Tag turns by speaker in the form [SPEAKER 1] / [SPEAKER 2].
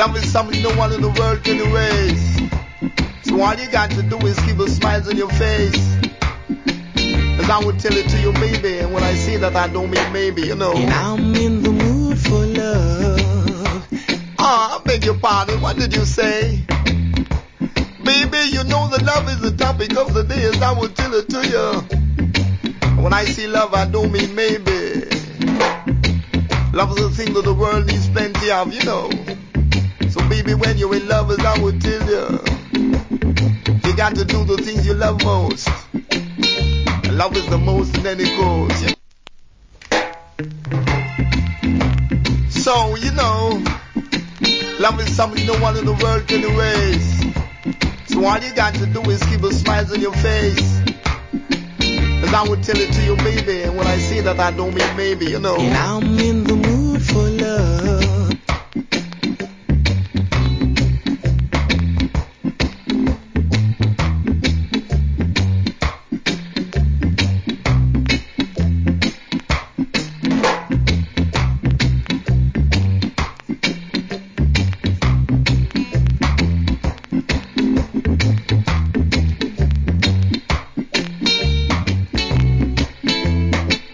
[SPEAKER 1] Love is something no one in the world can erase. So all you got to do is keep a smile on your face. As I would tell it to you, baby. And when I say that, I don't mean maybe, you know.
[SPEAKER 2] And I'm in the mood for love.
[SPEAKER 1] I beg your pardon, what did you say? Baby, you know that love is the topic of the day, as I would tell it to you. When I say love, I don't mean maybe. Love is a thing that the world needs plenty of, you know. So baby, when you're in love, as I would tell you, you got to do the things you love most. And love is the most in any cause. So, you know, love is something no one in the world can erase. So all you got to do is keep a smile on your face. As I would tell it to you, baby. And when I say that, I don't mean maybe, you know.
[SPEAKER 2] And I'm in